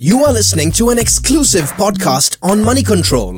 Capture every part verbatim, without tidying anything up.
You are listening to an exclusive podcast on Money Control.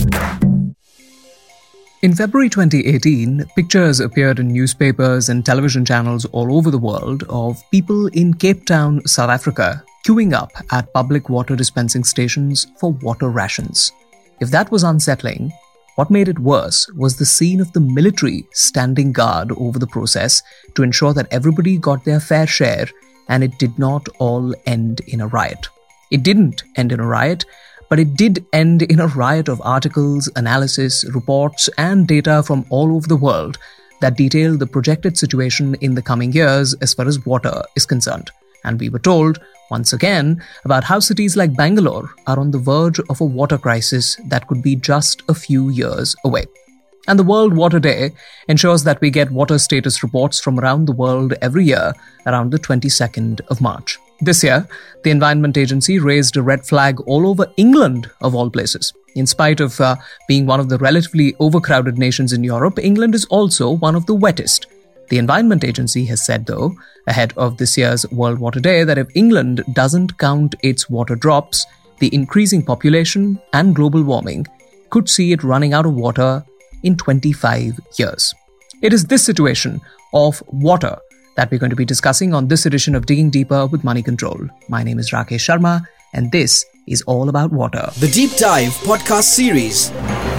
In February twenty eighteen, pictures appeared in newspapers and television channels all over the world of people in Cape Town, South Africa, queuing up at public water dispensing stations for water rations. If that was unsettling, what made it worse was the scene of the military standing guard over the process to ensure that everybody got their fair share and it did not all end in a riot. It didn't end in a riot, but it did end in a riot of articles, analysis, reports, and data from all over the world that detail the projected situation in the coming years as far as water is concerned. And we were told, once again, about how cities like Bangalore are on the verge of a water crisis that could be just a few years away. And the World Water Day ensures that we get water status reports from around the world every year around the twenty-second of March. This year, the Environment Agency raised a red flag all over England, of all places. In spite of uh, being one of the relatively overcrowded nations in Europe, England is also one of the wettest. The Environment Agency has said, though, ahead of this year's World Water Day, that if England doesn't count its water drops, the increasing population and global warming could see it running out of water in twenty-five years. It is this situation of water that we're going to be discussing on this edition of Digging Deeper with Money Control. My name is Rakesh Sharma, and this is all about water. The Deep Dive podcast series.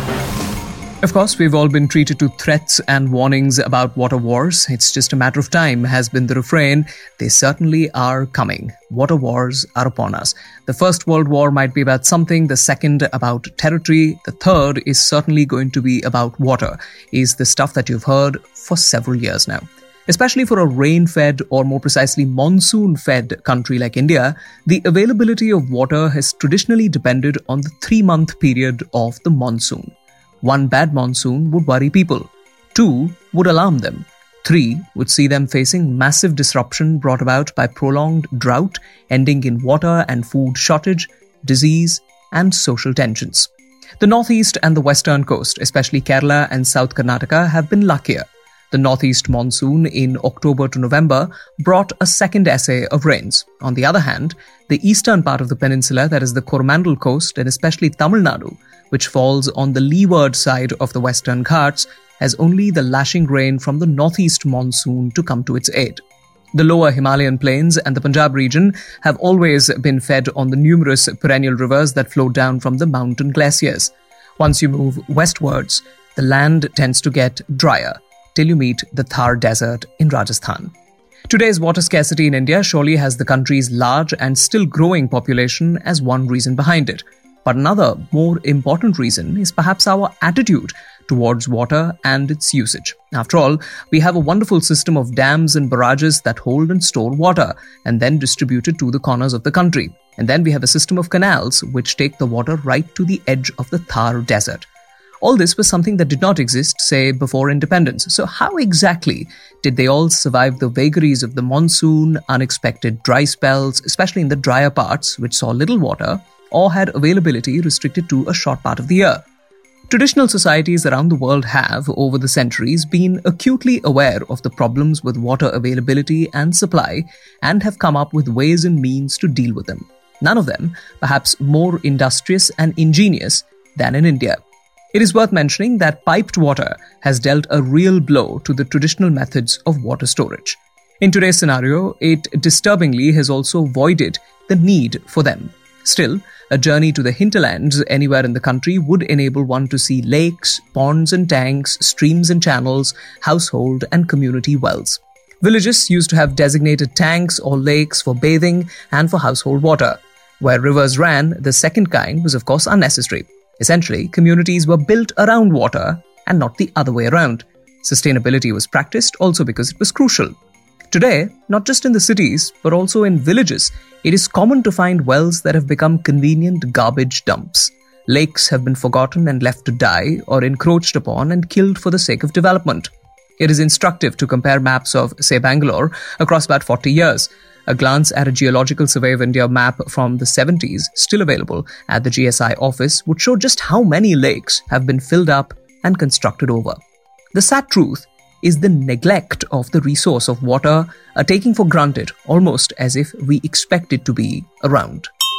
Of course, we've all been treated to threats and warnings about water wars. It's just a matter of time, has been the refrain. They certainly are coming. Water wars are upon us. The First World War might be about something, the second about territory, the third is certainly going to be about water, is the stuff that you've heard for several years now. Especially for a rain-fed, or more precisely monsoon-fed country like India, the availability of water has traditionally depended on the three-month period of the monsoon. One bad monsoon would worry people. Two would alarm them. Three would see them facing massive disruption brought about by prolonged drought, ending in water and food shortage, disease, and social tensions. The northeast and the western coast, especially Kerala and South Karnataka, have been luckier. The northeast monsoon in October to November brought a second essay of rains. On the other hand, the eastern part of the peninsula, that is the Coromandel coast, and especially Tamil Nadu, which falls on the leeward side of the Western Ghats, has only the lashing rain from the northeast monsoon to come to its aid. The lower Himalayan plains and the Punjab region have always been fed on the numerous perennial rivers that flow down from the mountain glaciers. Once you move westwards, the land tends to get drier, till you meet the Thar Desert in Rajasthan. Today's water scarcity in India surely has the country's large and still growing population as one reason behind it. But another, more important reason is perhaps our attitude towards water and its usage. After all, we have a wonderful system of dams and barrages that hold and store water and then distribute it to the corners of the country. And then we have a system of canals which take the water right to the edge of the Thar Desert. All this was something that did not exist, say, before independence. So how exactly did they all survive the vagaries of the monsoon, unexpected dry spells, especially in the drier parts, which saw little water, or had availability restricted to a short part of the year? Traditional societies around the world have, over the centuries, been acutely aware of the problems with water availability and supply, and have come up with ways and means to deal with them. None of them, perhaps more industrious and ingenious than in India. It is worth mentioning that piped water has dealt a real blow to the traditional methods of water storage. In today's scenario, it disturbingly has also voided the need for them. Still, a journey to the hinterlands anywhere in the country would enable one to see lakes, ponds and tanks, streams and channels, household and community wells. Villages used to have designated tanks or lakes for bathing and for household water. Where rivers ran, the second kind was of course unnecessary. Essentially, communities were built around water and not the other way around. Sustainability was practiced also because it was crucial. Today, not just in the cities, but also in villages, it is common to find wells that have become convenient garbage dumps. Lakes have been forgotten and left to die, or encroached upon and killed for the sake of development. It is instructive to compare maps of, say, Bangalore across about forty years. A glance at a Geological Survey of India map from the seventies, still available at the G S I office, would show just how many lakes have been filled up and constructed over. The sad truth is the neglect of the resource of water, a taking for granted, almost as if we expect it to be around.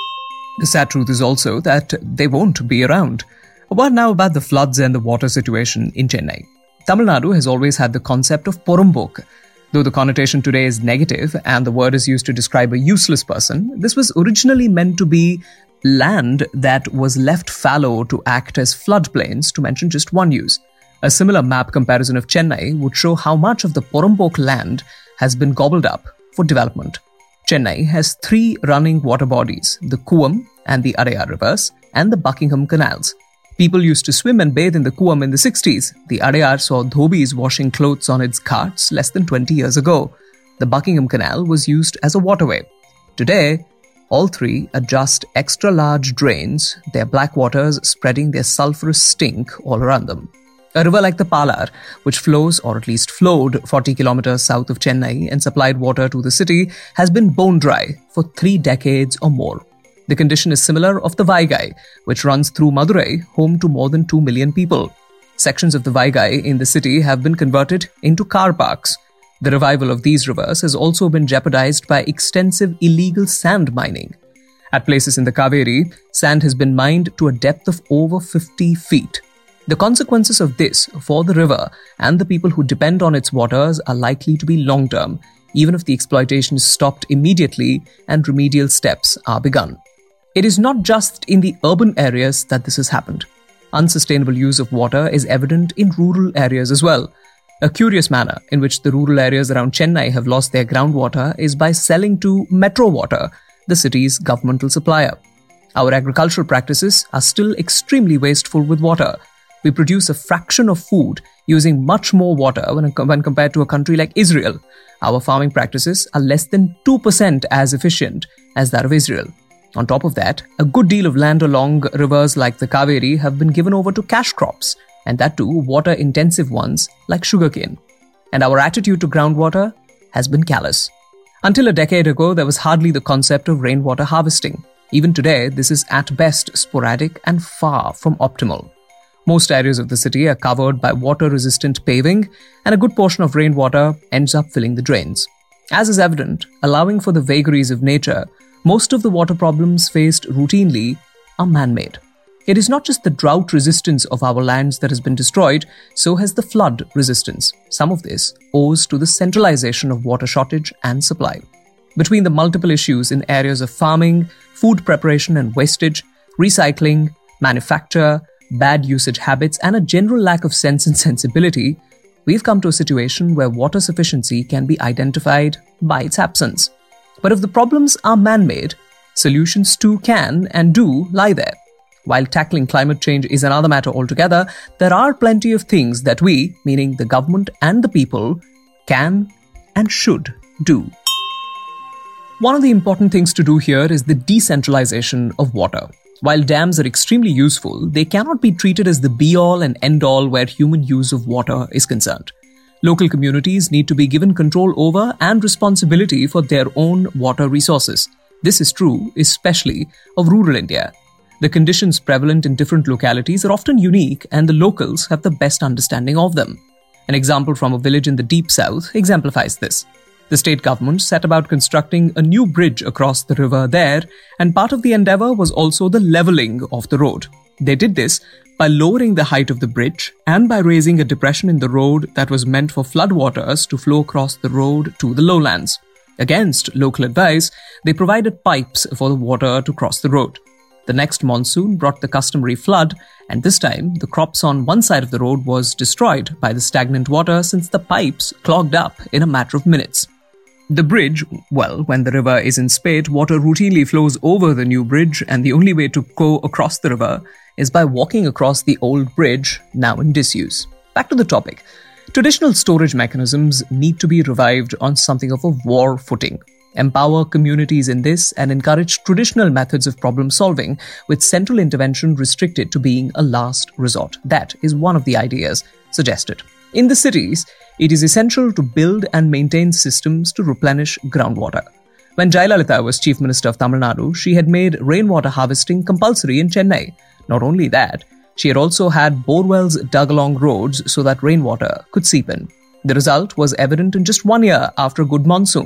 The sad truth is also that they won't be around. What now about the floods and the water situation in Chennai? Tamil Nadu has always had the concept of Porumbok. Though the connotation today is negative and the word is used to describe a useless person, this was originally meant to be land that was left fallow to act as floodplains, to mention just one use. A similar map comparison of Chennai would show how much of the Porumbok land has been gobbled up for development. Chennai has three running water bodies, the Kuam and the Adayar rivers, and the Buckingham canals. People used to swim and bathe in the Kuam in the sixties. The Adayar saw dhobis washing clothes on its ghats less than twenty years ago. The Buckingham Canal was used as a waterway. Today, all three are just extra-large drains, their black waters spreading their sulphurous stink all around them. A river like the Palar, which flows, or at least flowed, forty kilometers south of Chennai and supplied water to the city, has been bone dry for three decades or more. The condition is similar of the Vaigai, which runs through Madurai, home to more than two million people. Sections of the Vaigai in the city have been converted into car parks. The revival of these rivers has also been jeopardized by extensive illegal sand mining. At places in the Kaveri, sand has been mined to a depth of over fifty feet. The consequences of this for the river and the people who depend on its waters are likely to be long-term, even if the exploitation is stopped immediately and remedial steps are begun. It is not just in the urban areas that this has happened. Unsustainable use of water is evident in rural areas as well. A curious manner in which the rural areas around Chennai have lost their groundwater is by selling to Metro Water, the city's governmental supplier. Our agricultural practices are still extremely wasteful with water. We produce a fraction of food using much more water when, when compared to a country like Israel. Our farming practices are less than two percent as efficient as that of Israel. On top of that, a good deal of land along rivers like the Kaveri have been given over to cash crops, and that too water-intensive ones like sugarcane. And our attitude to groundwater has been callous. Until a decade ago, there was hardly the concept of rainwater harvesting. Even today, this is at best sporadic and far from optimal. Most areas of the city are covered by water-resistant paving, and a good portion of rainwater ends up filling the drains. As is evident, allowing for the vagaries of nature, most of the water problems faced routinely are man-made. It is not just the drought resistance of our lands that has been destroyed, so has the flood resistance. Some of this owes to the centralization of water shortage and supply. Between the multiple issues in areas of farming, food preparation and wastage, recycling, manufacture, bad usage habits, and a general lack of sense and sensibility, we've come to a situation where water sufficiency can be identified by its absence. But if the problems are man-made, solutions too can and do lie there. While tackling climate change is another matter altogether, there are plenty of things that we, meaning the government and the people, can and should do. One of the important things to do here is the decentralization of water. While dams are extremely useful, they cannot be treated as the be-all and end-all where human use of water is concerned. Local communities need to be given control over and responsibility for their own water resources. This is true, especially of rural India. The conditions prevalent in different localities are often unique, and the locals have the best understanding of them. An example from a village in the deep south exemplifies this. The state government set about constructing a new bridge across the river there, and part of the endeavor was also the leveling of the road. They did this by lowering the height of the bridge and by raising a depression in the road that was meant for floodwaters to flow across the road to the lowlands. Against local advice, they provided pipes for the water to cross the road. The next monsoon brought the customary flood, and this time the crops on one side of the road was destroyed by the stagnant water since the pipes clogged up in a matter of minutes. The bridge, well, when the river is in spate, water routinely flows over the new bridge, and the only way to go across the river is by walking across the old bridge, now in disuse. Back to the topic. Traditional storage mechanisms need to be revived on something of a war footing. Empower communities in this and encourage traditional methods of problem solving, with central intervention restricted to being a last resort. That is one of the ideas suggested. In the cities, it is essential to build and maintain systems to replenish groundwater. When Jayalalitha was Chief Minister of Tamil Nadu, she had made rainwater harvesting compulsory in Chennai. Not only that, she had also had borewells dug along roads so that rainwater could seep in. The result was evident in just one year after a good monsoon.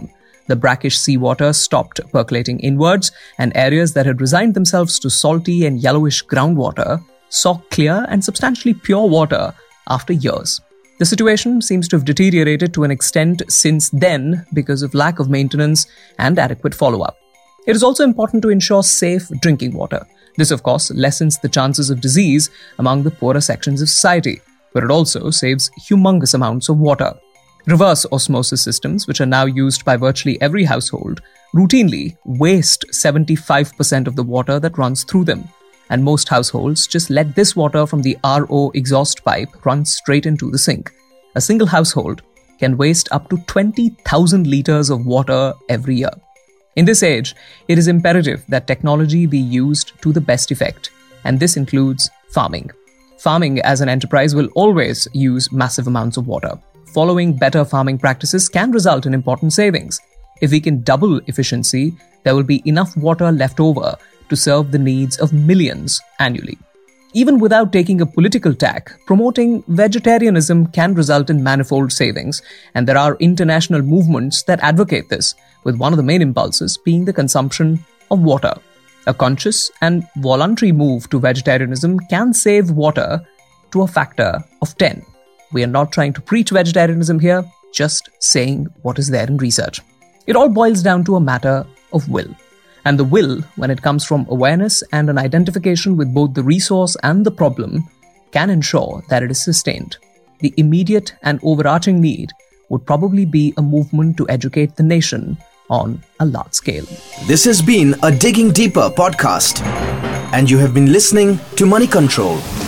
the brackish seawater stopped percolating inwards, and areas that had resigned themselves to salty and yellowish groundwater saw clear and substantially pure water after years. The situation seems to have deteriorated to an extent since then because of lack of maintenance and adequate follow-up. It is also important to ensure safe drinking water. This, of course, lessens the chances of disease among the poorer sections of society, but it also saves humongous amounts of water. Reverse osmosis systems, which are now used by virtually every household, routinely waste seventy-five percent of the water that runs through them. And most households just let this water from the R O exhaust pipe run straight into the sink. A single household can waste up to twenty thousand litres of water every year. In this age, it is imperative that technology be used to the best effect, and this includes farming. Farming as an enterprise will always use massive amounts of water. Following better farming practices can result in important savings. If we can double efficiency, there will be enough water left over to serve the needs of millions annually. Even without taking a political tack, promoting vegetarianism can result in manifold savings, and there are international movements that advocate this, with one of the main impulses being the consumption of water. A conscious and voluntary move to vegetarianism can save water to a factor of ten. We are not trying to preach vegetarianism here, just saying what is there in research. It all boils down to a matter of will. And the will, when it comes from awareness and an identification with both the resource and the problem, can ensure that it is sustained. The immediate and overarching need would probably be a movement to educate the nation on a large scale. This has been a Digging Deeper podcast, and you have been listening to Money Control.